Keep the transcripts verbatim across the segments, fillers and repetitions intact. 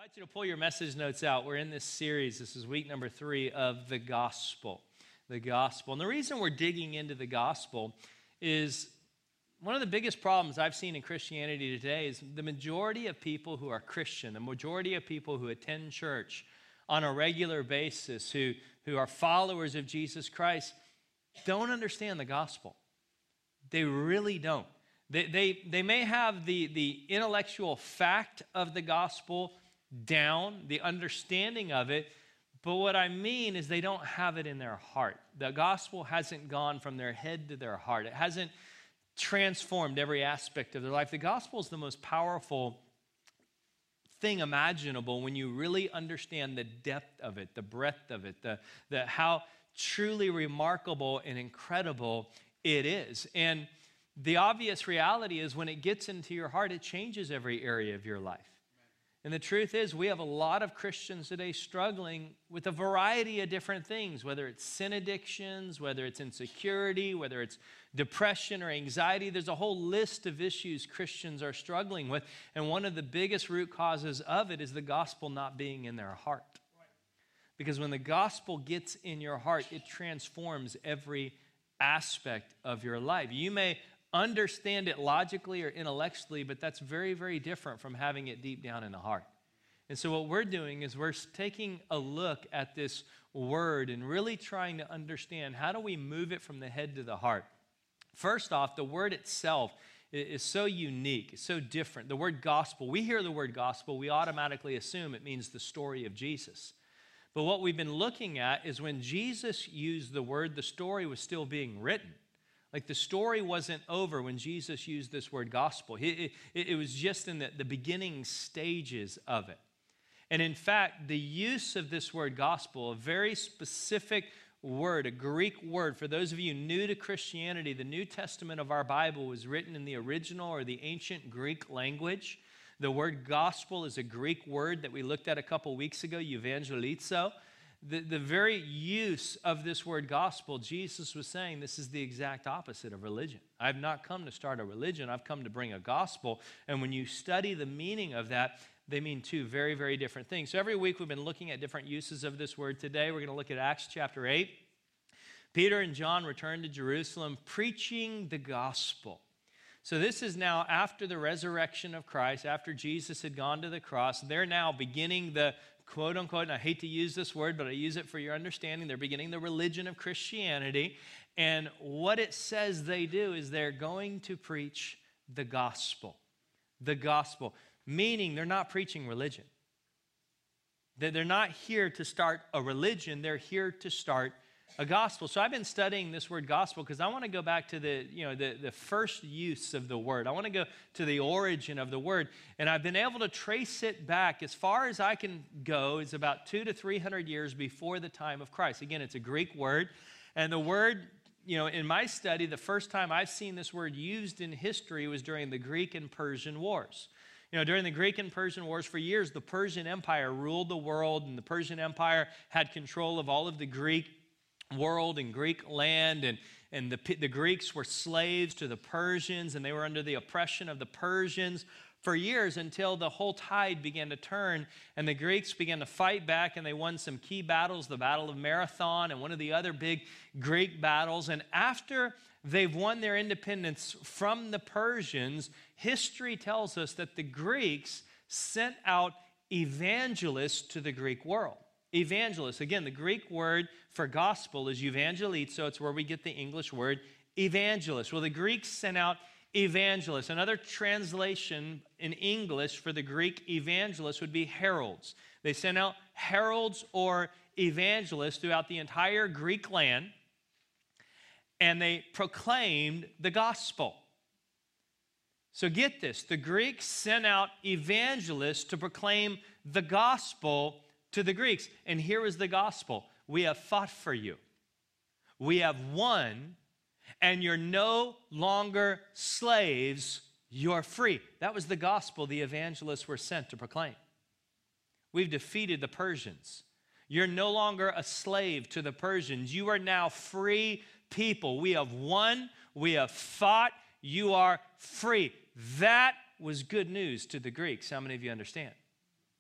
I invite you to pull your message notes out. We're in this series. This is week number three of the gospel. The gospel. And the reason we're digging into the gospel is one of the biggest problems I've seen in Christianity today is the majority of people who are Christian, the majority of people who attend church on a regular basis, who, who are followers of Jesus Christ, don't understand the gospel. They really don't. They, they, they may have the, the intellectual fact of the gospel down, the understanding of it, but what I mean is they don't have it in their heart. The gospel hasn't gone from their head to their heart. It hasn't transformed every aspect of their life. The gospel is the most powerful thing imaginable when you really understand the depth of it, the breadth of it, the, the how truly remarkable and incredible it is. And the obvious reality is when it gets into your heart, it changes every area of your life. And the truth is, we have a lot of Christians today struggling with a variety of different things, whether it's sin addictions, whether it's insecurity, whether it's depression or anxiety. There's a whole list of issues Christians are struggling with. And one of the biggest root causes of it is the gospel not being in their heart. Because when the gospel gets in your heart, it transforms every aspect of your life. You may understand it logically or intellectually, but that's very, very different from having it deep down in the heart. And so what we're doing is we're taking a look at this word and really trying to understand how do we move it from the head to the heart. First off, the word itself is so unique, it's so different. The word gospel, we hear the word gospel, we automatically assume it means the story of Jesus. But what we've been looking at is when Jesus used the word, the story was still being written. Like the story wasn't over when Jesus used this word gospel. It, it, it was just in the, the beginning stages of it. And in fact, the use of this word gospel, a very specific word, a Greek word, for those of you new to Christianity, the New Testament of our Bible was written in the original or the ancient Greek language. The word gospel is a Greek word that we looked at a couple weeks ago, evangelizo. The, the very use of this word gospel, Jesus was saying this is the exact opposite of religion. I've not come to start a religion. I've come to bring a gospel. And when you study the meaning of that, they mean two very, very different things. So every week we've been looking at different uses of this word. Today we're going to look at Acts chapter eight. Peter and John returned to Jerusalem preaching the gospel. So this is now after the resurrection of Christ, after Jesus had gone to the cross. They're now beginning the quote unquote, and I hate to use this word, but I use it for your understanding. They're beginning the religion of Christianity. And what it says they do is they're going to preach the gospel. The gospel, meaning they're not preaching religion. They're not here to start a religion. They're here to start a gospel. So I've been studying this word gospel because I want to go back to the, you know, the, the first use of the word. I want to go to the origin of the word. And I've been able to trace it back as far as I can go. It's about two to three hundred years before the time of Christ. Again, it's a Greek word. And the word, you know, in my study, the first time I've seen this word used in history was during the Greek and Persian Wars. You know, during the Greek and Persian Wars for years, the Persian Empire ruled the world, and the Persian Empire had control of all of the Greek world and Greek land, and, and the, the Greeks were slaves to the Persians, and they were under the oppression of the Persians for years until the whole tide began to turn, and the Greeks began to fight back, and they won some key battles, the Battle of Marathon and one of the other big Greek battles. And after they've won their independence from the Persians, history tells us that the Greeks sent out evangelists to the Greek world. Evangelists. Again, the Greek word for gospel is evangelizo. It's where we get the English word evangelist. Well, the Greeks sent out evangelists. Another translation in English for the Greek evangelist would be heralds. They sent out heralds or evangelists throughout the entire Greek land, and they proclaimed the gospel. So get this. The Greeks sent out evangelists to proclaim the gospel to the Greeks. And here was the gospel. We have fought for you. We have won, and you're no longer slaves. You're free. That was the gospel the evangelists were sent to proclaim. We've defeated the Persians. You're no longer a slave to the Persians. You are now free people. We have won. We have fought. You are free. That was good news to the Greeks. How many of you understand?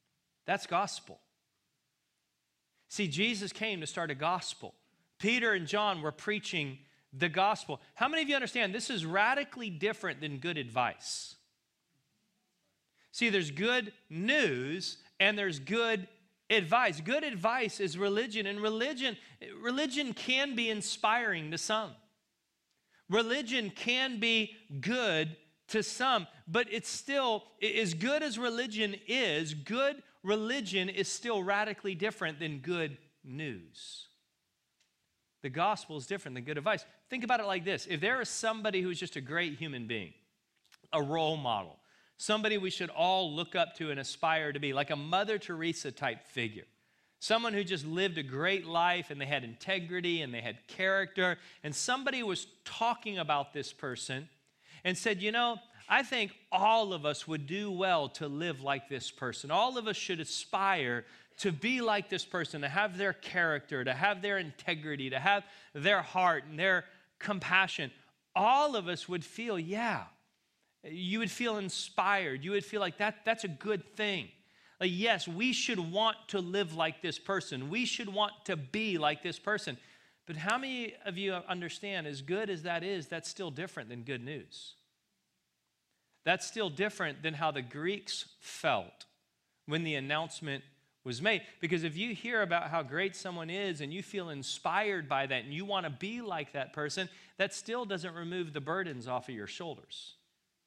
That's gospel. See, Jesus came to start a gospel. Peter and John were preaching the gospel. How many of you understand this is radically different than good advice? See, there's good news and there's good advice. Good advice is religion, and religion, religion can be inspiring to some. Religion can be good to some, but it's still, as good as religion is, good religion is still radically different than good news. The gospel is different than good advice. Think about it like this. If there is somebody who's just a great human being, a role model, somebody we should all look up to and aspire to be, like a Mother Teresa type figure, someone who just lived a great life and they had integrity and they had character, and somebody was talking about this person and said, you know, I think all of us would do well to live like this person. All of us should aspire to be like this person, to have their character, to have their integrity, to have their heart and their compassion. All of us would feel, yeah, you would feel inspired. You would feel like that, that's a good thing. Like, yes, we should want to live like this person. We should want to be like this person. But how many of you understand, as good as that is, that's still different than good news? That's still different than how the Greeks felt when the announcement was made. Because if you hear about how great someone is and you feel inspired by that and you want to be like that person, that still doesn't remove the burdens off of your shoulders.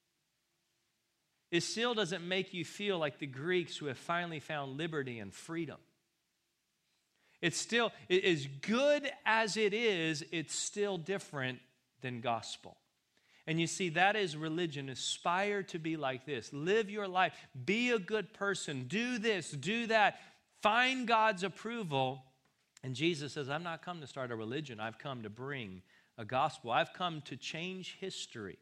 It still doesn't make you feel like the Greeks who have finally found liberty and freedom. It's still, as good as it is, it's still different than gospel. And you see, that is religion. Aspire to be like this. Live your life. Be a good person. Do this, do that. Find God's approval. And Jesus says, I've not come to start a religion. I've come to bring a gospel. I've come to change history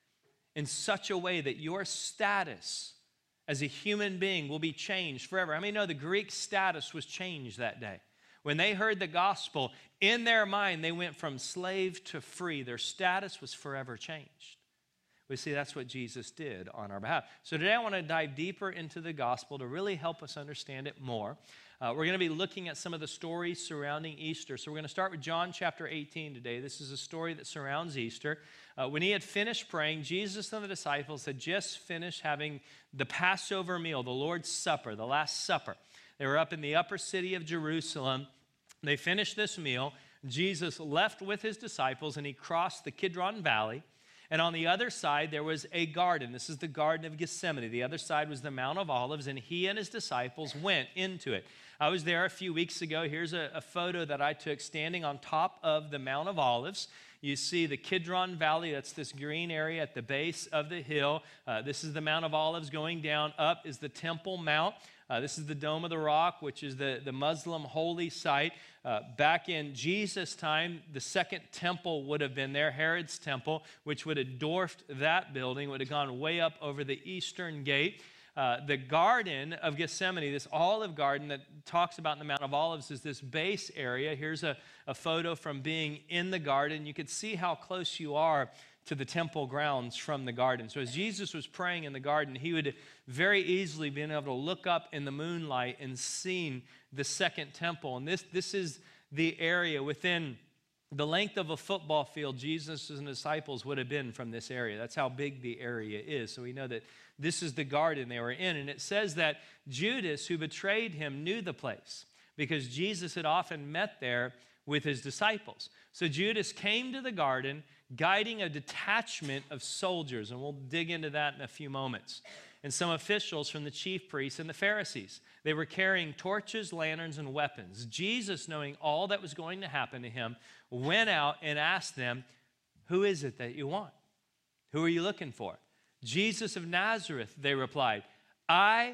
in such a way that your status as a human being will be changed forever. How many know the Greek status was changed that day? When they heard the gospel, in their mind, they went from slave to free. Their status was forever changed. We see that's what Jesus did on our behalf. So today I want to dive deeper into the gospel to really help us understand it more. Uh, we're going to be looking at some of the stories surrounding Easter. So we're going to start with John chapter eighteen today. This is a story that surrounds Easter. Uh, when he had finished praying, Jesus and the disciples had just finished having the Passover meal, the Lord's Supper, the Last Supper. They were up in the upper city of Jerusalem. They finished this meal. Jesus left with his disciples and he crossed the Kidron Valley. And on the other side, there was a garden. This is the Garden of Gethsemane. The other side was the Mount of Olives, and he and his disciples went into it. I was there a few weeks ago. Here's a, a photo that I took standing on top of the Mount of Olives. You see the Kidron Valley. That's this green area at the base of the hill. Uh, this is the Mount of Olives. Going down up is the Temple Mount. Uh, this is the Dome of the Rock, which is the, the Muslim holy site. Uh, back in Jesus' time, the second temple would have been there, Herod's temple, which would have dwarfed that building, would have gone way up over the eastern gate. Uh, the Garden of Gethsemane, this olive garden that talks about in the Mount of Olives, is this base area. Here's a, a photo from being in the garden. You could see how close you are to the temple grounds from the garden. So as Jesus was praying in the garden, he would very easily been able to look up in the moonlight and seen the second temple. And this, this is the area within the length of a football field. Jesus and his disciples would have been from this area. That's how big the area is. So we know that this is the garden they were in. And it says that Judas, who betrayed him, knew the place because Jesus had often met there with his disciples. So Judas came to the garden guiding a detachment of soldiers, and we'll dig into that in a few moments, and some officials from the chief priests and the Pharisees. They were carrying torches, lanterns, and weapons. Jesus, knowing all that was going to happen to him, went out and asked them, "Who is it that you want? Who are you looking for?" "Jesus of Nazareth," they replied. "I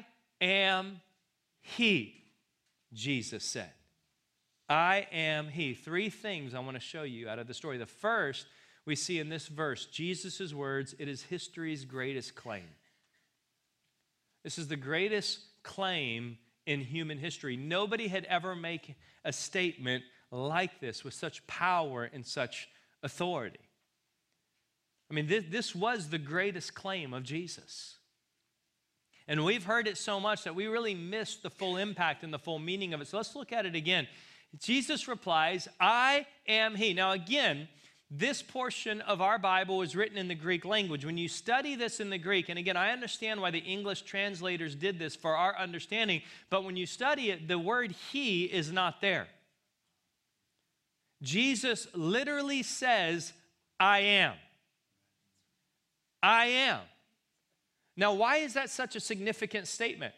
am he," Jesus said. I am he. Three things I want to show you out of the story. The first, we see in this verse, Jesus' words, it is history's greatest claim. This is the greatest claim in human history. Nobody had ever made a statement like this with such power and such authority. I mean, this, this was the greatest claim of Jesus. And we've heard it so much that we really miss the full impact and the full meaning of it. So let's look at it again. Jesus replies, I am he. Now again, this portion of our Bible is written in the Greek language. When you study this in the Greek, and again, I understand why the English translators did this for our understanding, but when you study it, the word he is not there. Jesus literally says, I am. I am. Now, why is that such a significant statement?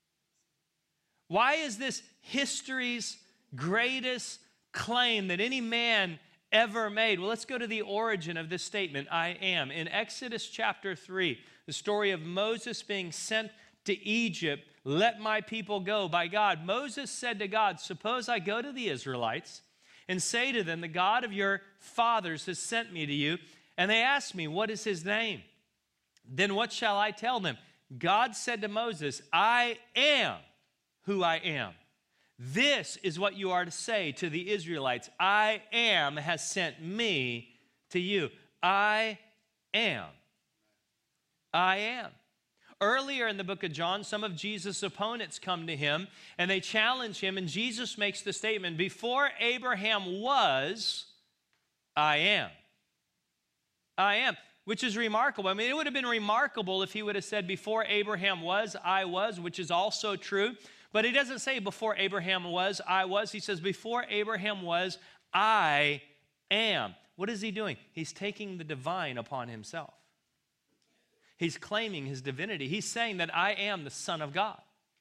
Why is this history's greatest claim that any man ever made? Well, let's go to the origin of this statement, I am. In Exodus chapter three, the story of Moses being sent to Egypt, let my people go by God. Moses said to God, suppose I go to the Israelites and say to them, the God of your fathers has sent me to you, and they ask me, what is his name? Then what shall I tell them? God said to Moses, I am who I am. This is what you are to say to the Israelites. I am has sent me to you. I am. I am. Earlier in the book of John, some of Jesus' opponents come to him and they challenge him, and Jesus makes the statement, before Abraham was, I am. I am. Which is remarkable. I mean, it would have been remarkable if he would have said, before Abraham was, I was, which is also true. But he doesn't say, before Abraham was, I was. He says, before Abraham was, I am. What is he doing? He's taking the divine upon himself. He's claiming his divinity. He's saying that I am the Son of God.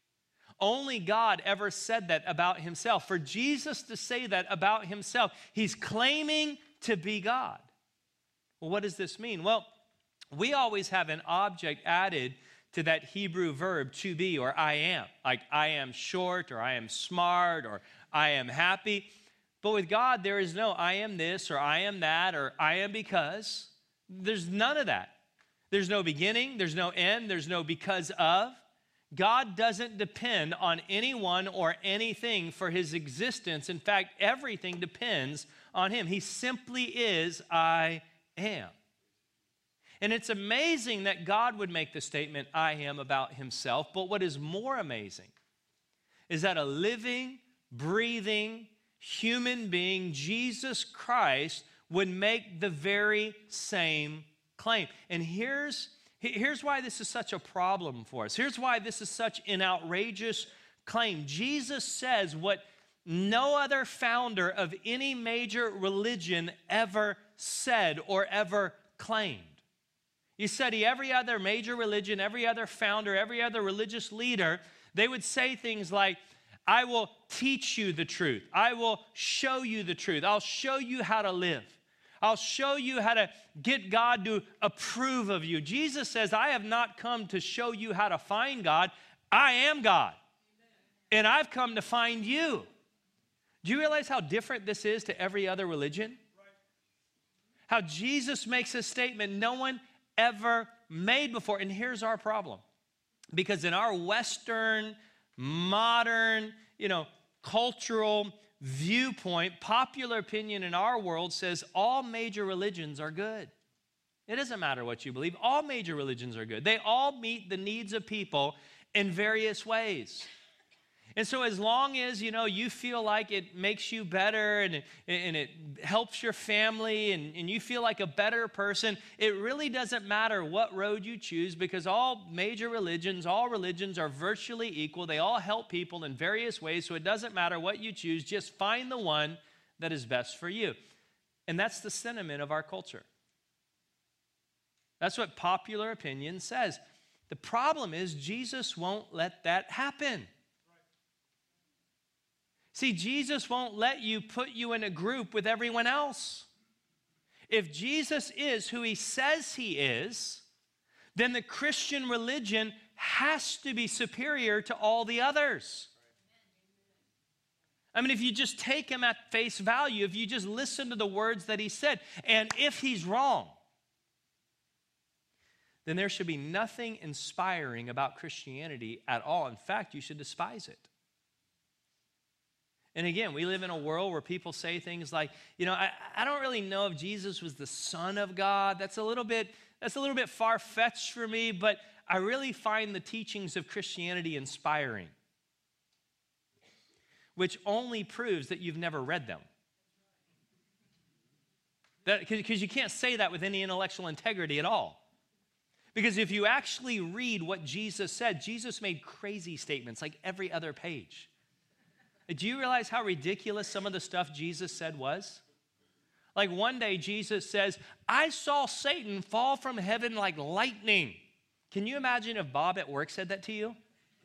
Only God ever said that about himself. For Jesus to say that about himself, he's claiming to be God. Well, what does this mean? Well, we always have an object added to that Hebrew verb to be, or I am. Like I am short, or I am smart, or I am happy. But with God, there is no I am this, or I am that, or I am because. There's none of that. There's no beginning, there's no end, there's no because of. God doesn't depend on anyone or anything for his existence. In fact, everything depends on him. He simply is I am. And it's amazing that God would make the statement, I am, about himself. But what is more amazing is that a living, breathing, human being, Jesus Christ, would make the very same claim. And here's, here's why this is such a problem for us. Here's why this is such an outrageous claim. Jesus says what no other founder of any major religion ever said or ever claimed. You study every other major religion, every other founder, every other religious leader, they would say things like, I will teach you the truth. I will show you the truth. I'll show you how to live. I'll show you how to get God to approve of you. Jesus says, I have not come to show you how to find God. I am God. Amen. And I've come to find you. Do you realize how different this is to every other religion? Right. How Jesus makes a statement no one ever made before. And here's our problem. Because in our Western, modern, you know, cultural viewpoint, popular opinion in our world says all major religions are good. It doesn't matter what you believe. All major religions are good. They all meet the needs of people in various ways. And so as long as, you know, you feel like it makes you better and it, and it helps your family and, and you feel like a better person, it really doesn't matter what road you choose, because all major religions, all religions are virtually equal. They all help people in various ways, so it doesn't matter what you choose. Just find the one that is best for you. And that's the sentiment of our culture. That's what popular opinion says. The problem is Jesus won't let that happen. See, Jesus won't let you put you in a group with everyone else. If Jesus is who he says he is, then the Christian religion has to be superior to all the others. I mean, if you just take him at face value, if you just listen to the words that he said, and if he's wrong, then there should be nothing inspiring about Christianity at all. In fact, you should despise it. And again, we live in a world where people say things like, you know, I, I don't really know if Jesus was the Son of God. That's a little bit, that's a little bit far-fetched for me, but I really find the teachings of Christianity inspiring, which only proves that you've never read them. Because you can't say that with any intellectual integrity at all. Because if you actually read what Jesus said, Jesus made crazy statements like every other page. Do you realize how ridiculous some of the stuff Jesus said was? Like one day Jesus says, I saw Satan fall from heaven like lightning. Can you imagine if Bob at work said that to you?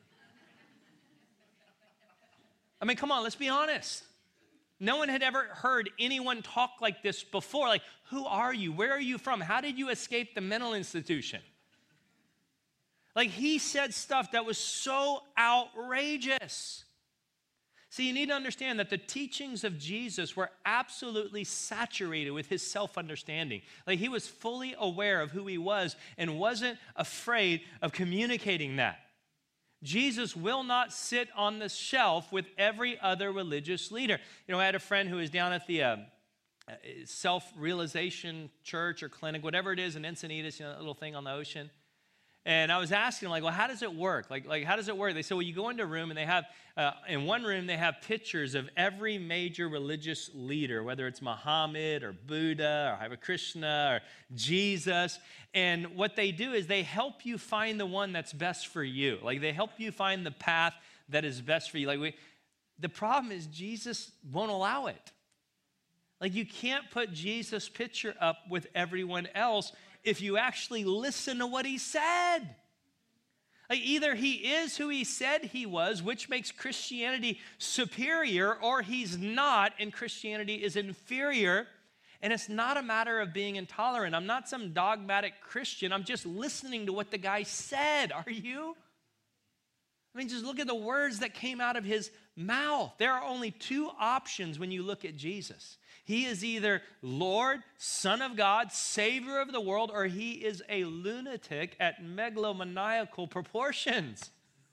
I mean, come on, let's be honest. No one had ever heard anyone talk like this before. Like, who are you? Where are you from? How did you escape the mental institution? Like, he said stuff that was so outrageous. See, you need to understand that the teachings of Jesus were absolutely saturated with his self-understanding. Like, he was fully aware of who he was and wasn't afraid of communicating that. Jesus will not sit on the shelf with every other religious leader. You know, I had a friend who was down at the uh, self-realization church or clinic, whatever it is in Encinitas, you know, that little thing on the ocean. And I was asking them, like, well, how does it work? Like, like how does it work? They said, well, you go into a room and they have, uh, in one room, they have pictures of every major religious leader, whether it's Muhammad or Buddha or Hare Krishna or Jesus. And what they do is they help you find the one that's best for you. Like, they help you find the path that is best for you. Like, we, the problem is Jesus won't allow it. Like, you can't put Jesus' picture up with everyone else if you actually listen to what he said. Like, either he is who he said he was, which makes Christianity superior, or he's not, and Christianity is inferior. And it's not a matter of being intolerant. I'm not some dogmatic Christian. I'm just listening to what the guy said. Are you? I mean, just look at the words that came out of his mouth. There are only two options when you look at Jesus. He is either Lord, Son of God, Savior of the world, or he is a lunatic at megalomaniacal proportions.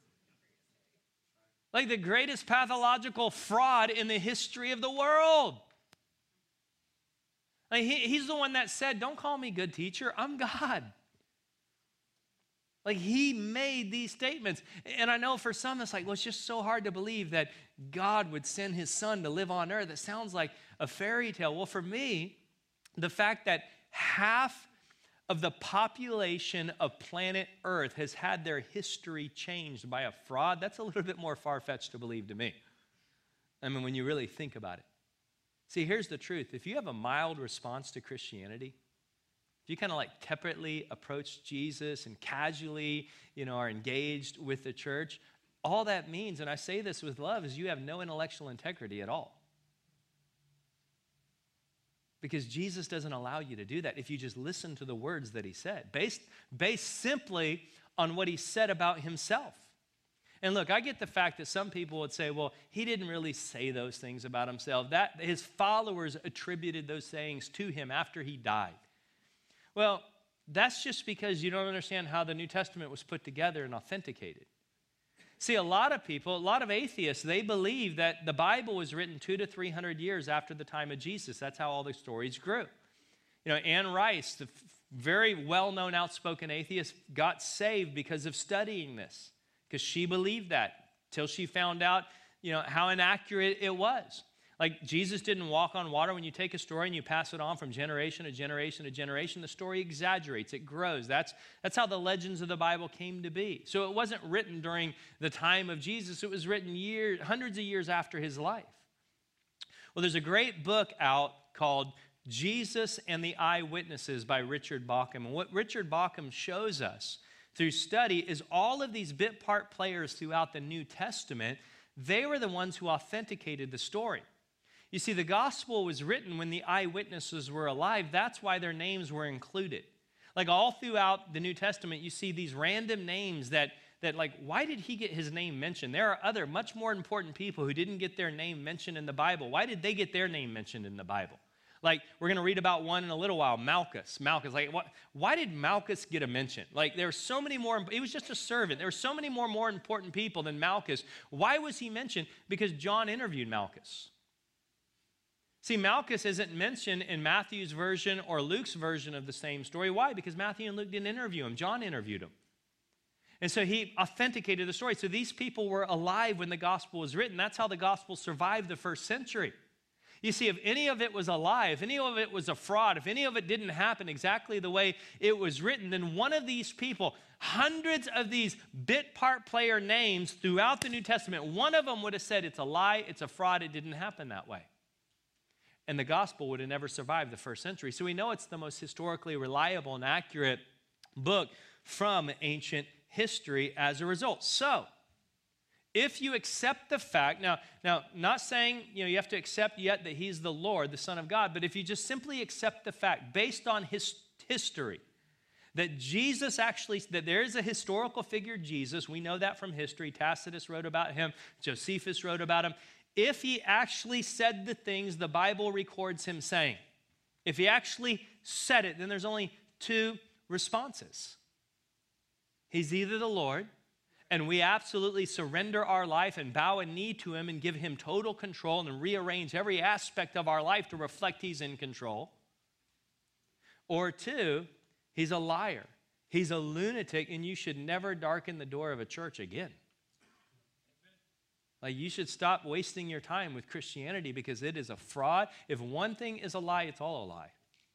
Like the greatest pathological fraud in the history of the world. Like he, he's the one that said, don't call me good teacher, I'm God. Like, he made these statements. And I know for some, it's like, well, it's just so hard to believe that God would send his son to live on earth. It sounds like a fairy tale. Well, for me, the fact that half of the population of planet Earth has had their history changed by a fraud, that's a little bit more far-fetched to believe to me. I mean, when you really think about it. See, here's the truth. If you have a mild response to Christianity, if you kind of like tepidly approach Jesus and casually, you know, are engaged with the church, all that means, and I say this with love, is you have no intellectual integrity at all. Because Jesus doesn't allow you to do that if you just listen to the words that he said, based, based simply on what he said about himself. And look, I get the fact that some people would say, well, he didn't really say those things about himself. That his followers attributed those sayings to him after he died. Well, that's just because you don't understand how the New Testament was put together and authenticated. See, a lot of people, a lot of atheists, they believe that the Bible was written two to three hundred years after the time of Jesus. That's how all the stories grew. You know, Anne Rice, the very well-known outspoken atheist, got saved because of studying this, because she believed that till she found out, you know, how inaccurate it was. Like, Jesus didn't walk on water. When you take a story and you pass it on from generation to generation to generation, the story exaggerates, it grows. That's, that's how the legends of the Bible came to be. So it wasn't written during the time of Jesus. It was written years, hundreds of years after his life. Well, there's a great book out called Jesus and the Eyewitnesses by Richard Bauckham. And what Richard Bauckham shows us through study is all of these bit part players throughout the New Testament, they were the ones who authenticated the story. You see, the gospel was written when the eyewitnesses were alive. That's why their names were included. Like, all throughout the New Testament, you see these random names that, that like, why did he get his name mentioned? There are other much more important people who didn't get their name mentioned in the Bible. Why did they get their name mentioned in the Bible? Like, we're going to read about one in a little while, Malchus. Malchus, like, what, why did Malchus get a mention? Like, there were so many more, he was just a servant. There were so many more, more important people than Malchus. Why was he mentioned? Because John interviewed Malchus. See, Malchus isn't mentioned in Matthew's version or Luke's version of the same story. Why? Because Matthew and Luke didn't interview him. John interviewed him. And so he authenticated the story. So these people were alive when the gospel was written. That's how the gospel survived the first century. You see, if any of it was a lie, if any of it was a fraud, if any of it didn't happen exactly the way it was written, then one of these people, hundreds of these bit part player names throughout the New Testament, one of them would have said it's a lie, it's a fraud, it didn't happen that way. And the gospel would have never survived the first century. So we know it's the most historically reliable and accurate book from ancient history as a result. So, if you accept the fact, now, now, not saying you know you have to accept yet that he's the Lord, the Son of God, but if you just simply accept the fact, based on his history, that Jesus actually, that there is a historical figure, Jesus, we know that from history. Tacitus wrote about him, Josephus wrote about him. If he actually said the things the Bible records him saying, if he actually said it, then there's only two responses. He's either the Lord, and we absolutely surrender our life and bow a knee to him and give him total control and rearrange every aspect of our life to reflect he's in control. Or two, he's a liar. He's a lunatic, and you should never darken the door of a church again. Like, you should stop wasting your time with Christianity because it is a fraud. If one thing is a lie, it's all a lie.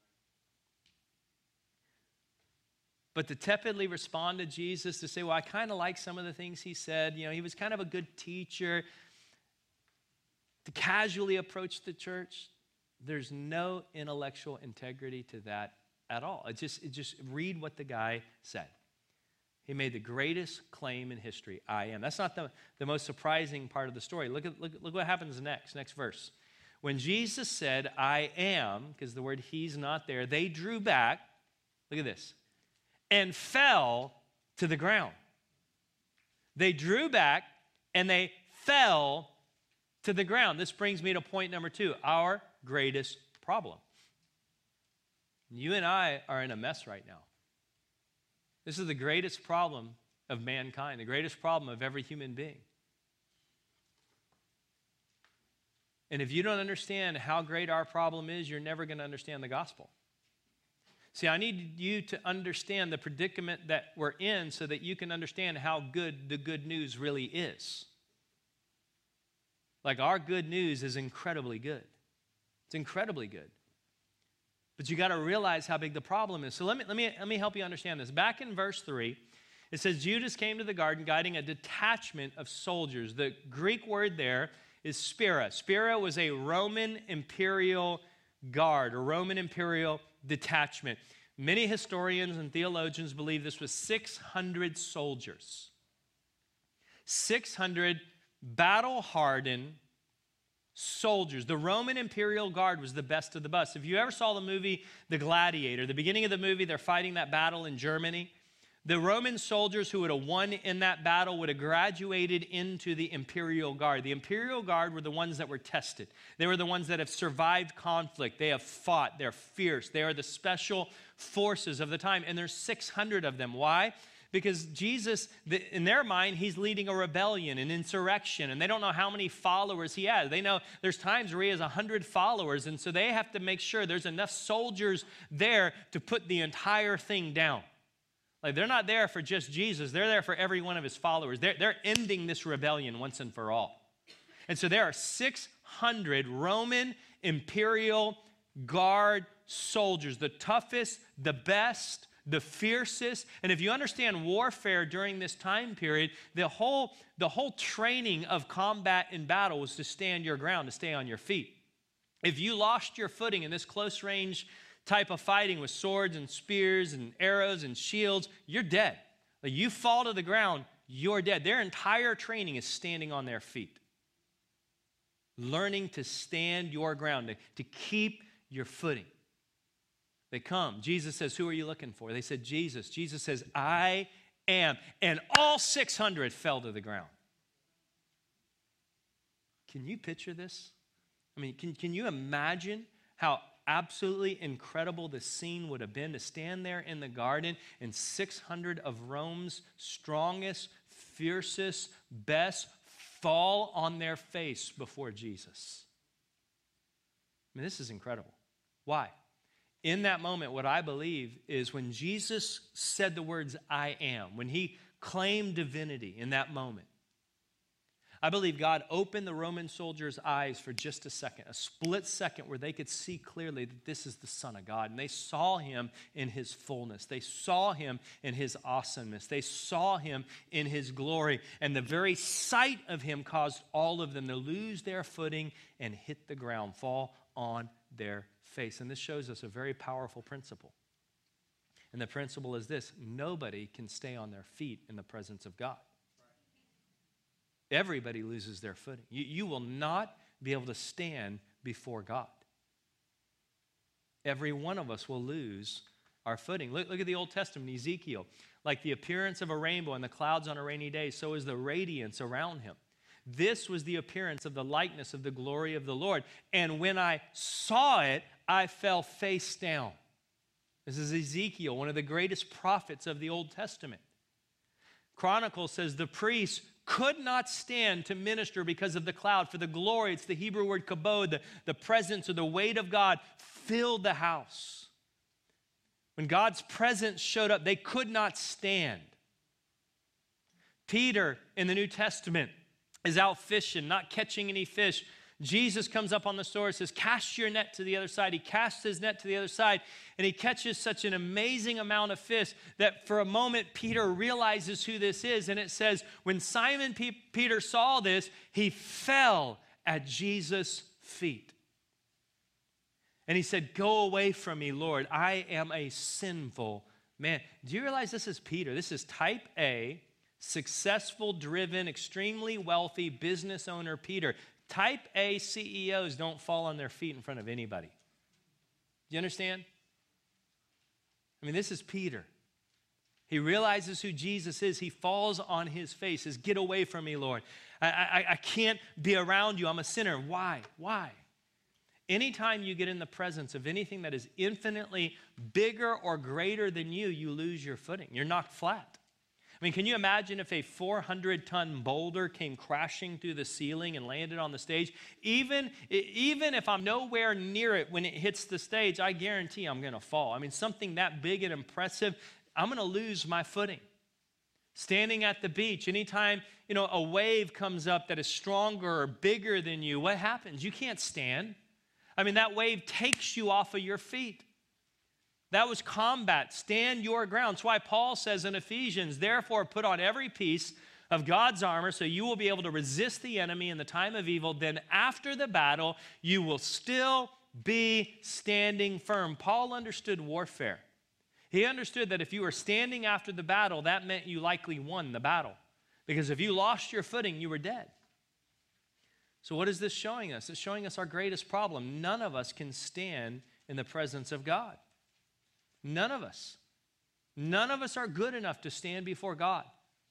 But to tepidly respond to Jesus, to say, well, I kind of like some of the things he said. You know, he was kind of a good teacher. To casually approach the church, there's no intellectual integrity to that at all. It just, it just read what the guy said. He made the greatest claim in history, I am. That's not the, the most surprising part of the story. Look, at, look, look what happens next, next verse. When Jesus said, I am, because the word he's not there, they drew back, look at this, and fell to the ground. They drew back and they fell to the ground. This brings me to point number two, our greatest problem. You and I are in a mess right now. This is the greatest problem of mankind, the greatest problem of every human being. And if you don't understand how great our problem is, you're never going to understand the gospel. See, I need you to understand the predicament that we're in so that you can understand how good the good news really is. Like, our good news is incredibly good. It's incredibly good. But you got to realize how big the problem is. So let me, let me, let me help you understand this. Back in verse three, it says, Judas came to the garden guiding a detachment of soldiers. The Greek word there is spira. Spira was a Roman imperial guard, a Roman imperial detachment. Many historians and theologians believe this was six hundred soldiers. six hundred battle-hardened soldiers. The Roman imperial guard was the best of the best. If you ever saw the movie The Gladiator, the beginning of the movie, they're fighting that battle in Germany. The Roman soldiers who would have won in that battle would have graduated into the imperial guard. The imperial guard were the ones that were tested. They were the ones that have survived conflict. They have fought. They're fierce. They are the special forces of the time. And there's six hundred of them. Why? Because Jesus, in their mind, he's leading a rebellion, an insurrection, and they don't know how many followers he has. They know there's times where he has one hundred followers, and so they have to make sure there's enough soldiers there to put the entire thing down. Like, they're not there for just Jesus. They're there for every one of his followers. They're, they're ending this rebellion once and for all. And so there are six hundred Roman imperial guard soldiers, the toughest, the best, the fiercest. And if you understand warfare during this time period, the whole, the whole training of combat in battle was to stand your ground, to stay on your feet. If you lost your footing in this close range type of fighting with swords and spears and arrows and shields, you're dead. Like, you fall to the ground, you're dead. Their entire training is standing on their feet. Learning to stand your ground, to, to keep your footing. They come. Jesus says, who are you looking for? They said, Jesus. Jesus says, I am. And all six hundred fell to the ground. Can you picture this? I mean, can, can you imagine how absolutely incredible the scene would have been to stand there in the garden and six hundred of Rome's strongest, fiercest, best fall on their face before Jesus? I mean, this is incredible. Why? In that moment, what I believe is when Jesus said the words, I am, when he claim divinity in that moment. I believe God opened the Roman soldiers' eyes for just a second, a split second where they could see clearly that this is the Son of God. And they saw him in his fullness. They saw him in his awesomeness. They saw him in his glory. And the very sight of him caused all of them to lose their footing and hit the ground, fall on their face. And this shows us a very powerful principle. And the principle is this: nobody can stay on their feet in the presence of God. Everybody loses their footing. You, you will not be able to stand before God. Every one of us will lose our footing. Look, look at the Old Testament, Ezekiel. Like the appearance of a rainbow in the clouds on a rainy day, so is the radiance around him. This was the appearance of the likeness of the glory of the Lord. And when I saw it, I fell face down. This is Ezekiel, one of the greatest prophets of the Old Testament. Chronicles says the priests could not stand to minister because of the cloud. For the glory, it's the Hebrew word kabod, the, the presence or the weight of God filled the house. When God's presence showed up, they could not stand. Peter in the New Testament is out fishing, not catching any fish. Jesus comes up on the shore and says, cast your net to the other side. He casts his net to the other side, and he catches such an amazing amount of fish that for a moment, Peter realizes who this is. And it says, when Simon P- Peter saw this, he fell at Jesus' feet. And he said, go away from me, Lord. I am a sinful man. Do you realize this is Peter? This is type A, successful, driven, extremely wealthy business owner Peter. Type A C E Os don't fall on their feet in front of anybody. Do you understand? I mean, this is Peter. He realizes who Jesus is. He falls on his face. Says, get away from me, Lord. I, I, I can't be around you. I'm a sinner. Why? Why? Anytime you get in the presence of anything that is infinitely bigger or greater than you, you lose your footing. You're knocked flat. I mean, can you imagine if a four hundred ton boulder came crashing through the ceiling and landed on the stage? Even, even if I'm nowhere near it when it hits the stage, I guarantee I'm going to fall. I mean, something that big and impressive, I'm going to lose my footing. Standing at the beach, anytime, you know, a wave comes up that is stronger or bigger than you, what happens? You can't stand. I mean, that wave takes you off of your feet. That was combat. Stand your ground. That's why Paul says in Ephesians, therefore put on every piece of God's armor so you will be able to resist the enemy in the time of evil. Then after the battle, you will still be standing firm. Paul understood warfare. He understood that if you were standing after the battle, that meant you likely won the battle. Because if you lost your footing, you were dead. So what is this showing us? It's showing us our greatest problem. None of us can stand in the presence of God. None of us. None of us are good enough to stand before God.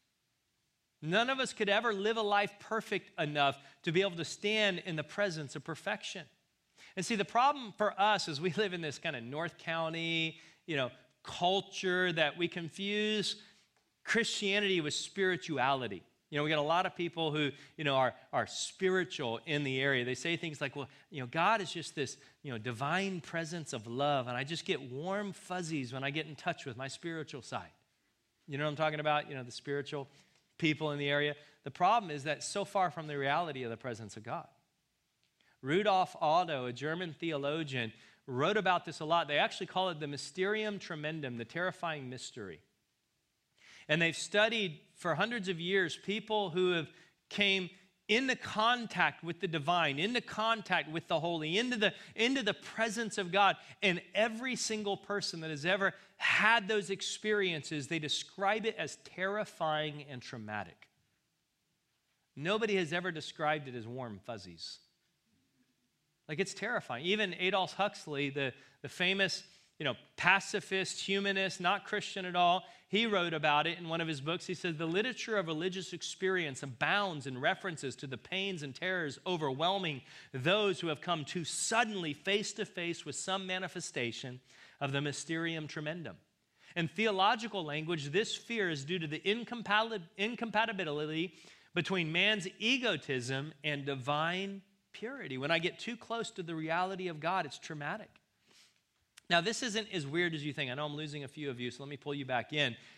None of us could ever live a life perfect enough to be able to stand in the presence of perfection. And see, the problem for us is we live in this kind of North County, you know, culture that we confuse Christianity with spirituality. You know, we got a lot of people who, you know, are, are spiritual in the area. They say things like, well, you know, God is just this, you know, divine presence of love, and I just get warm fuzzies when I get in touch with my spiritual side. You know what I'm talking about? You know, the spiritual people in the area. The problem is that so far from the reality of the presence of God. Rudolf Otto, a German theologian, wrote about this a lot. They actually call it the Mysterium Tremendum, the terrifying mystery. And they've studied for hundreds of years people who have came into contact with the divine, into contact with the holy, into the, into the presence of God. And every single person that has ever had those experiences, they describe it as terrifying and traumatic. Nobody has ever described it as warm fuzzies. Like, it's terrifying. Even Aldous Huxley, the, the famous, you know, pacifist, humanist, not Christian at all, he wrote about it in one of his books. He said, the literature of religious experience abounds in references to the pains and terrors overwhelming those who have come too suddenly face to face with some manifestation of the Mysterium Tremendum. In theological language, this fear is due to the incompatibility between man's egotism and divine purity. When I get too close to the reality of God, it's traumatic. Now, this isn't as weird as you think. I know I'm losing a few of you, so let me pull you back in.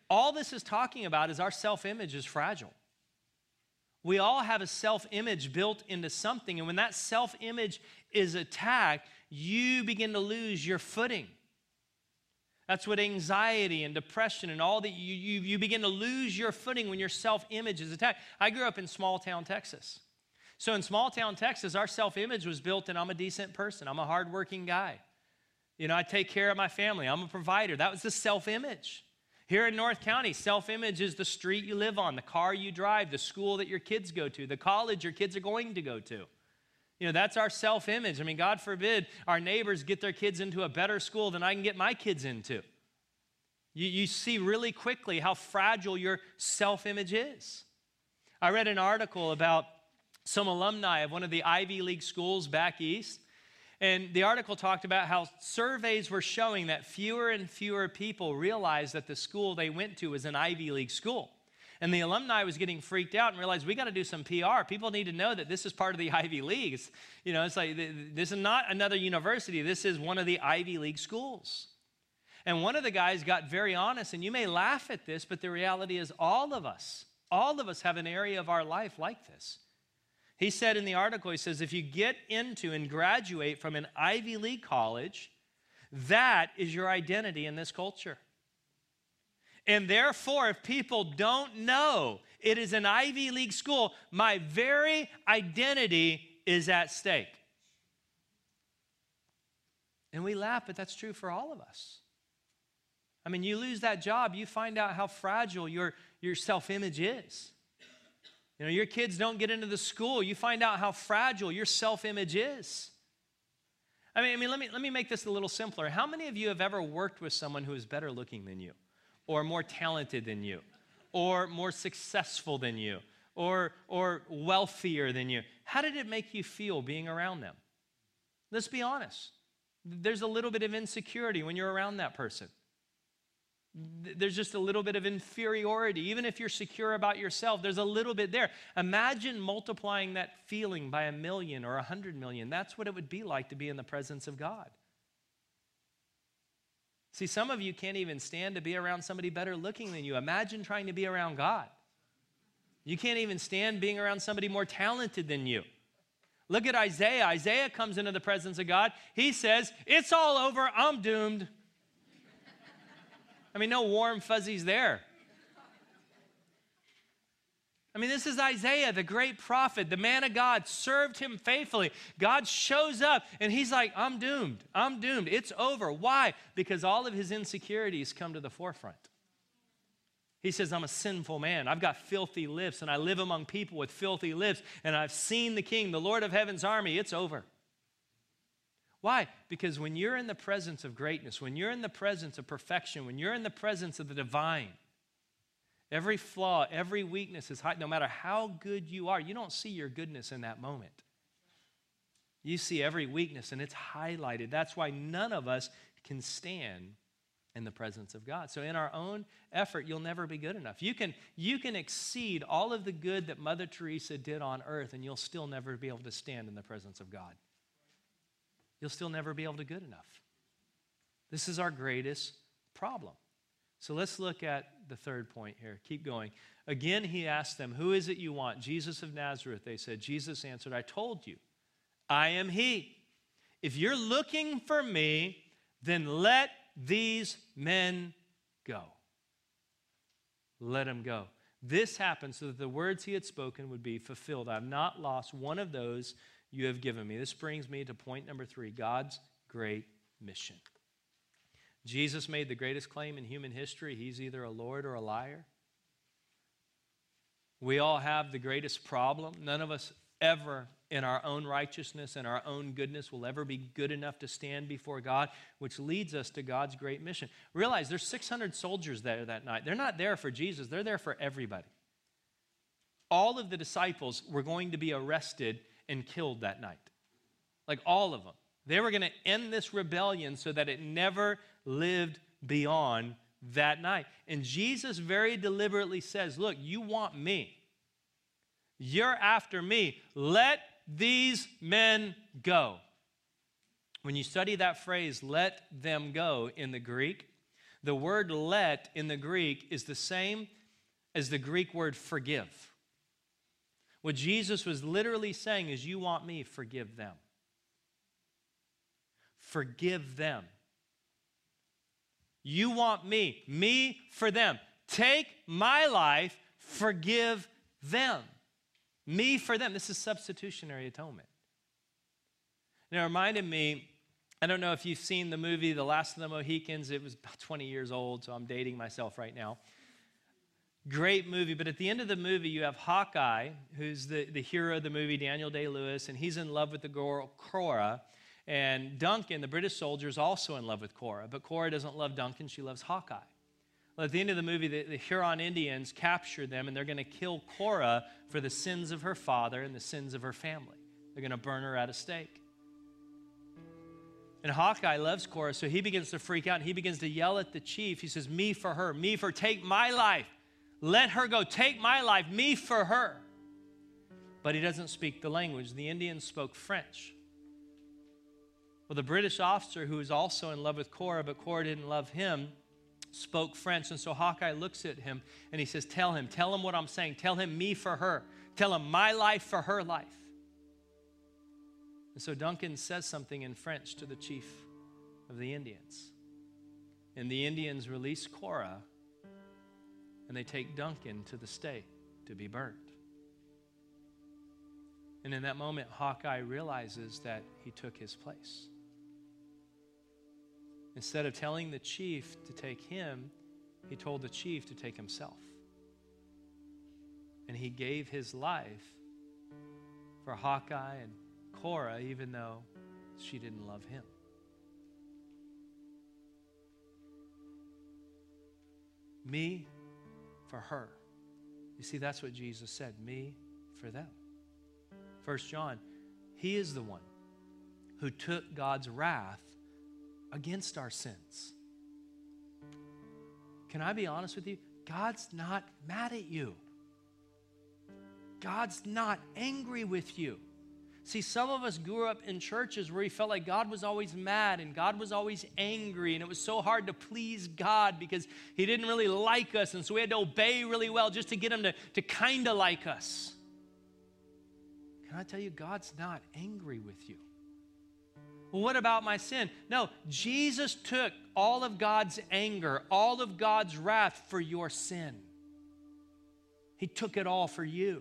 all this is talking about is our self-image is fragile. We all have a self-image built into something, and when that self-image is attacked, you begin to lose your footing. That's what anxiety and depression and all that, you, you, you begin to lose your footing when your self-image is attacked. I grew up in small town Texas. So in small town Texas, our self-image was built in I'm a decent person. I'm a hardworking guy. You know, I take care of my family. I'm a provider. That was the self-image. Here in North County, self-image is the street you live on, the car you drive, the school that your kids go to, the college your kids are going to go to. You know, that's our self-image. I mean, God forbid our neighbors get their kids into a better school than I can get my kids into. You, you see really quickly how fragile your self-image is. I read an article about some alumni of one of the Ivy League schools back east. And the article talked about how surveys were showing that fewer and fewer people realized that the school they went to was an Ivy League school. And the alumni was getting freaked out and realized we got to do some P R. People need to know that this is part of the Ivy League. It's, you know, it's like this is not another university. This is one of the Ivy League schools. And one of the guys got very honest, and you may laugh at this, but the reality is all of us, all of us have an area of our life like this. He said in the article, he says, if you get into and graduate from an Ivy League college, that is your identity in this culture. And therefore, if people don't know it is an Ivy League school, my very identity is at stake. And we laugh, but that's true for all of us. I mean, you lose that job, you find out how fragile your, your self-image is. You know, your kids don't get into the school. You find out how fragile your self-image is. I mean, I mean, let me, let me make this a little simpler. How many of you have ever worked with someone who is better looking than you, or more talented than you, or more successful than you, or, or wealthier than you? How did it make you feel being around them? Let's be honest. There's a little bit of insecurity when you're around that person. There's just a little bit of inferiority. Even if you're secure about yourself, there's a little bit there. Imagine multiplying that feeling by a million or a hundred million. That's what it would be like to be in the presence of God. See, some of you can't even stand to be around somebody better looking than you. Imagine trying to be around God. You can't even stand being around somebody more talented than you. Look at Isaiah. Isaiah comes into the presence of God. He says, it's all over. I'm doomed. I mean, no warm fuzzies there. I mean, this is Isaiah, the great prophet, the man of God, served him faithfully. God shows up, and he's like, I'm doomed. I'm doomed. It's over. Why? Because all of his insecurities come to the forefront. He says, I'm a sinful man. I've got filthy lips, and I live among people with filthy lips, and I've seen the King, the Lord of heaven's army. It's over. Why? Because when you're in the presence of greatness, when you're in the presence of perfection, when you're in the presence of the divine, every flaw, every weakness is high. No matter how good you are, you don't see your goodness in that moment. You see every weakness, and it's highlighted. That's why none of us can stand in the presence of God. So in our own effort, you'll never be good enough. You can, you can exceed all of the good that Mother Teresa did on earth, and you'll still never be able to stand in the presence of God. You'll still never be able to good enough. This is our greatest problem. So let's look at the third point here. Keep going. Again, he asked them, who is it you want? Jesus of Nazareth, they said. Jesus answered, I told you, I am he. If you're looking for me, then let these men go. Let them go. This happened so that the words he had spoken would be fulfilled. I have not lost one of those you have given me. This brings me to point number three, God's great mission. Jesus made the greatest claim in human history. He's either a Lord or a liar. We all have the greatest problem. None of us ever in our own righteousness and our own goodness will ever be good enough to stand before God, which leads us to God's great mission. Realize there's six hundred soldiers there that night. They're not there for Jesus. They're there for everybody. All of the disciples were going to be arrested and killed that night. Like all of them. They were going to end this rebellion so that it never lived beyond that night. And Jesus very deliberately says, look, you want me. You're after me. Let these men go. When you study that phrase, let them go, in the Greek, The word let in the Greek is the same as the Greek word forgive. What Jesus was literally saying is, you want me, forgive them. Forgive them. You want me, me for them. Take my life, forgive them. Me for them. This is substitutionary atonement. And it reminded me, I don't know if you've seen the movie The Last of the Mohicans. It was about twenty years old, so I'm dating myself right now. Great movie, but at the end of the movie, you have Hawkeye, who's the, the hero of the movie, Daniel Day-Lewis, and he's in love with the girl Cora. And Duncan, the British soldier, is also in love with Cora, but Cora doesn't love Duncan, she loves Hawkeye. Well, at the end of the movie, the, the Huron Indians capture them, and they're going to kill Cora for the sins of her father and the sins of her family. They're going to burn her at a stake. And Hawkeye loves Cora, so he begins to freak out, and he begins to yell at the chief. He says, me for her, me for, take my life. Let her go, take my life, me for her. But he doesn't speak the language. The Indians spoke French. Well, the British officer, who was also in love with Cora, but Cora didn't love him, spoke French. And so Hawkeye looks at him, and he says, tell him, tell him what I'm saying. Tell him me for her. Tell him my life for her life. And so Duncan says something in French to the chief of the Indians. And the Indians release Cora, and they take Duncan to the stake to be burned. And in that moment, Hawkeye realizes that he took his place. Instead of telling the chief to take him, he told the chief to take himself. And he gave his life for Hawkeye and Cora, even though she didn't love him. Me for her. You see, that's what Jesus said, me for them. First John, he is the one who took God's wrath against our sins. Can I be honest with you? God's not mad at you. God's not angry with you. See, some of us grew up in churches where we felt like God was always mad and God was always angry, and it was so hard to please God because he didn't really like us, and so we had to obey really well just to get him to, to kind of like us. Can I tell you, God's not angry with you. Well, what about my sin? No, Jesus took all of God's anger, all of God's wrath for your sin. He took it all for you.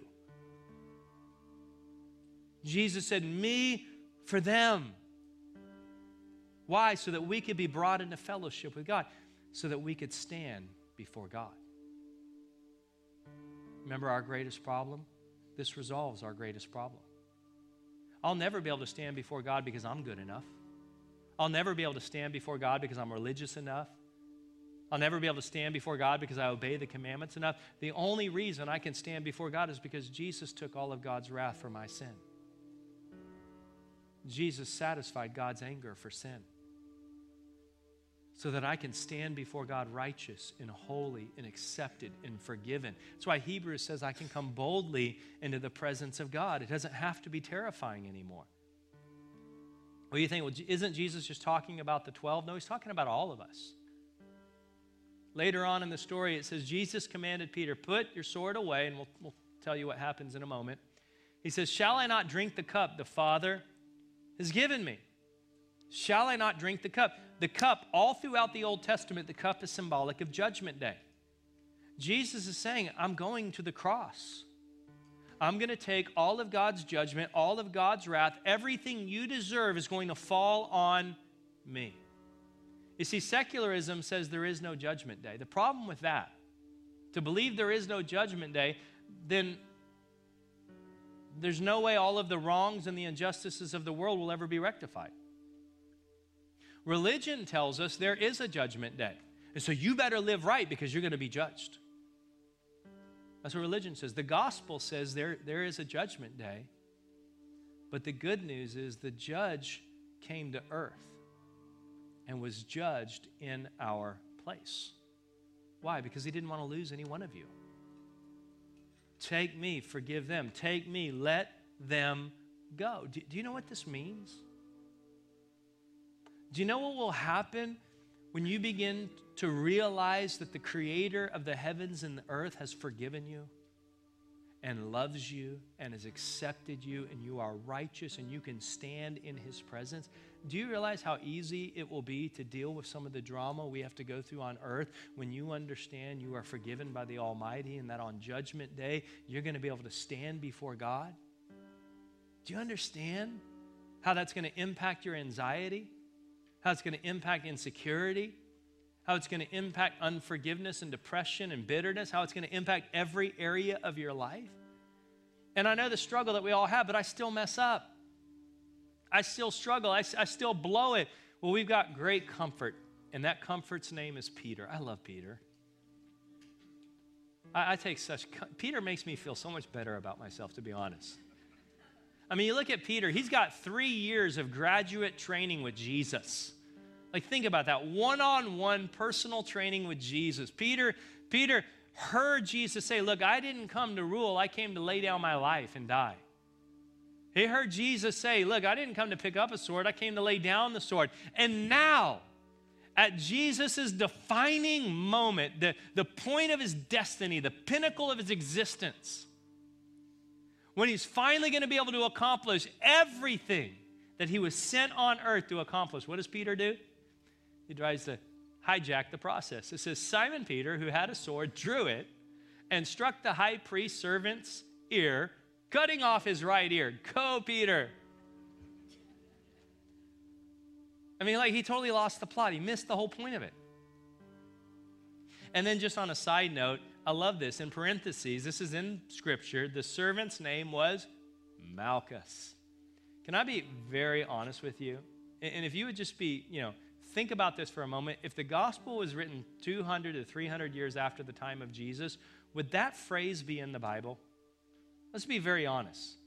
Jesus said, me for them. Why? So that we could be brought into fellowship with God, so that we could stand before God. Remember our greatest problem? This resolves our greatest problem. I'll never be able to stand before God because I'm good enough. I'll never be able to stand before God because I'm religious enough. I'll never be able to stand before God because I obey the commandments enough. The only reason I can stand before God is because Jesus took all of God's wrath for my sin. Jesus satisfied God's anger for sin, so that I can stand before God righteous and holy and accepted and forgiven. That's why Hebrews says I can come boldly into the presence of God. It doesn't have to be terrifying anymore. Well, you think, well, isn't Jesus just talking about the twelve? No, he's talking about all of us. Later on in the story, it says Jesus commanded Peter, put your sword away, and we'll, we'll tell you what happens in a moment. He says, shall I not drink the cup the Father has given me? Shall I not drink the cup? The cup, all throughout the Old Testament, the cup is symbolic of Judgment Day. Jesus is saying, I'm going to the cross. I'm going to take all of God's judgment, all of God's wrath, everything you deserve is going to fall on me. You see, secularism says there is no Judgment Day. The problem with that, to believe there is no Judgment Day, then there's no way all of the wrongs and the injustices of the world will ever be rectified. Religion tells us there is a judgment day. And so you better live right because you're going to be judged. That's what religion says. The gospel says there, there is a judgment day. But the good news is the judge came to earth and was judged in our place. Why? Because he didn't want to lose any one of you. Take me, forgive them. Take me, let them go. Do, do you know what this means? Do you know what will happen when you begin to realize that the creator of the heavens and the earth has forgiven you and loves you and has accepted you, and you are righteous and you can stand in his presence? Do you realize how easy it will be to deal with some of the drama we have to go through on earth when you understand you are forgiven by the Almighty, and that on Judgment Day you're going to be able to stand before God? Do you understand how that's going to impact your anxiety? How it's going to impact insecurity? How it's going to impact unforgiveness and depression and bitterness? How it's going to impact every area of your life? And I know the struggle that we all have, but I still mess up. I still struggle. I, I still blow it. Well, we've got great comfort, and that comfort's name is Peter. I love Peter. I, I take such, Peter makes me feel so much better about myself, to be honest. I mean, you look at Peter, he's got three years of graduate training with Jesus. Like, think about that, one-on-one personal training with Jesus. Peter, Peter heard Jesus say, look, I didn't come to rule, I came to lay down my life and die. He heard Jesus say, look, I didn't come to pick up a sword, I came to lay down the sword. And now, at Jesus' defining moment, the, the point of his destiny, the pinnacle of his existence, when he's finally going to be able to accomplish everything that he was sent on earth to accomplish, what does Peter do? He tries to hijack the process. It says, Simon Peter, who had a sword, drew it and struck the high priest's servant's ear, cutting off his right ear. Go, Peter. I mean, like, he totally lost the plot. He missed the whole point of it. And then just on a side note, I love this. In parentheses, this is in Scripture, the servant's name was Malchus. Can I be very honest with you? And if you would just be, you know, think about this for a moment. If the gospel was written two hundred to three hundred years after the time of Jesus, would that phrase be in the Bible? Let's be very honest.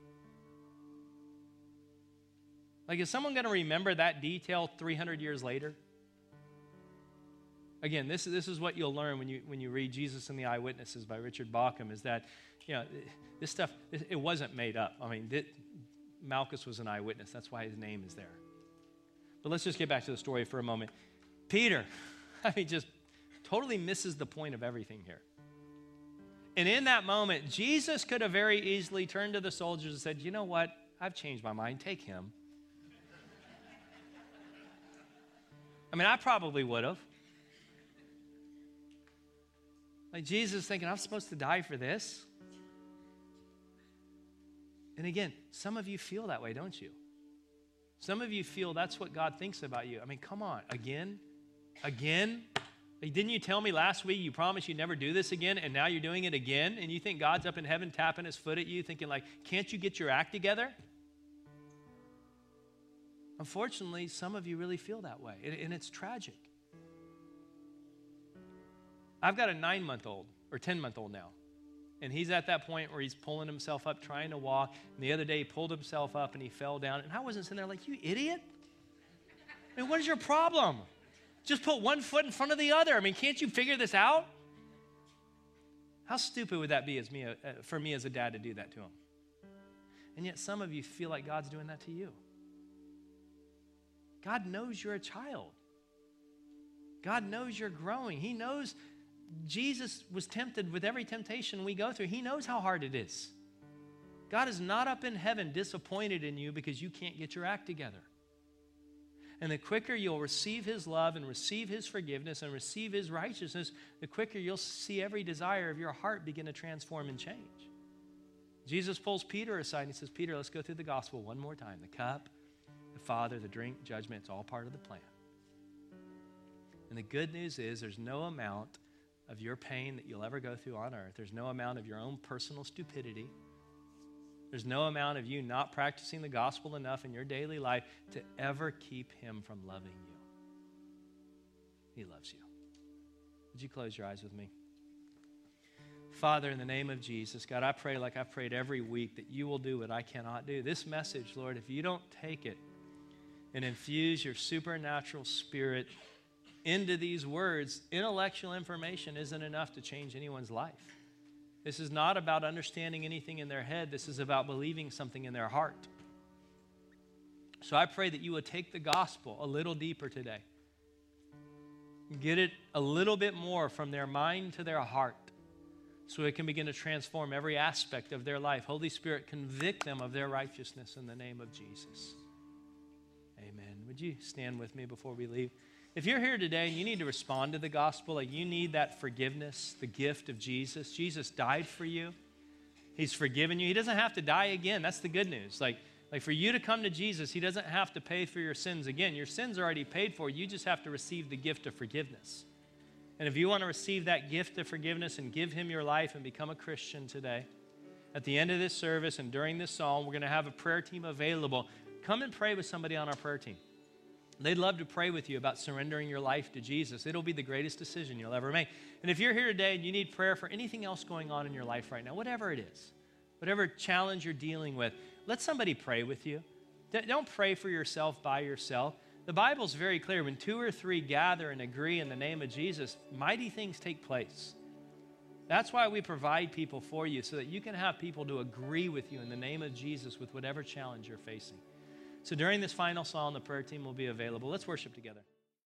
Like, is someone going to remember that detail three hundred years later? Again, this, this is what you'll learn when you, when you read Jesus and the Eyewitnesses by Richard Bauckham, is that, you know, this stuff, it, it wasn't made up. I mean, it, Malchus was an eyewitness. That's why his name is there. But let's just get back to the story for a moment. Peter, I mean, just totally misses the point of everything here. And in that moment, Jesus could have very easily turned to the soldiers and said, you know what? I've changed my mind. Take him. I mean, I probably would have. Like, Jesus thinking, I'm supposed to die for this? And again, some of you feel that way, don't you? Some of you feel that's what God thinks about you. I mean, come on, again? Again? Like, didn't you tell me last week you promised you'd never do this again, and now you're doing it again? And you think God's up in heaven tapping his foot at you, thinking like, can't you get your act together? Unfortunately, some of you really feel that way, and, and it's tragic. I've got a nine-month-old, or ten-month-old now, and he's at that point where he's pulling himself up, trying to walk, and the other day he pulled himself up and he fell down, and I wasn't sitting there like, you idiot? I mean, what is your problem? Just put one foot in front of the other. I mean, can't you figure this out? How stupid would that be as me, uh, for me as a dad to do that to him? And yet some of you feel like God's doing that to you. God knows you're a child. God knows you're growing. He knows Jesus was tempted with every temptation we go through. He knows how hard it is. God is not up in heaven disappointed in you because you can't get your act together. And the quicker you'll receive his love and receive his forgiveness and receive his righteousness, the quicker you'll see every desire of your heart begin to transform and change. Jesus pulls Peter aside and he says, Peter, let's go through the gospel one more time. The cup, the Father, the drink, judgment, it's all part of the plan. And the good news is there's no amount of your pain that you'll ever go through on earth. There's no amount of your own personal stupidity. There's no amount of you not practicing the gospel enough in your daily life to ever keep him from loving you. He loves you. Would you close your eyes with me? Father, in the name of Jesus, God, I pray like I've prayed every week that you will do what I cannot do. This message, Lord, if you don't take it and infuse your supernatural spirit into these words, intellectual information isn't enough to change anyone's life. This is not about understanding anything in their head. This is about believing something in their heart. So I pray that you would take the gospel a little deeper today. Get it a little bit more from their mind to their heart so it can begin to transform every aspect of their life. Holy Spirit, convict them of their righteousness in the name of Jesus. Amen. Would you stand with me before we leave? If you're here today and you need to respond to the gospel, like you need that forgiveness, the gift of Jesus. Jesus died for you. He's forgiven you. He doesn't have to die again. That's the good news. Like, like for you to come to Jesus, he doesn't have to pay for your sins again. Your sins are already paid for. You just have to receive the gift of forgiveness. And if you want to receive that gift of forgiveness and give him your life and become a Christian today, at the end of this service and during this song, we're going to have a prayer team available. Come and pray with somebody on our prayer team. They'd love to pray with you about surrendering your life to Jesus. It'll be the greatest decision you'll ever make. And if you're here today and you need prayer for anything else going on in your life right now, whatever it is, whatever challenge you're dealing with, let somebody pray with you. Don't pray for yourself by yourself. The Bible's very clear. When two or three gather and agree in the name of Jesus, mighty things take place. That's why we provide people for you, so that you can have people to agree with you in the name of Jesus with whatever challenge you're facing. So during this final song, the prayer team will be available. Let's worship together.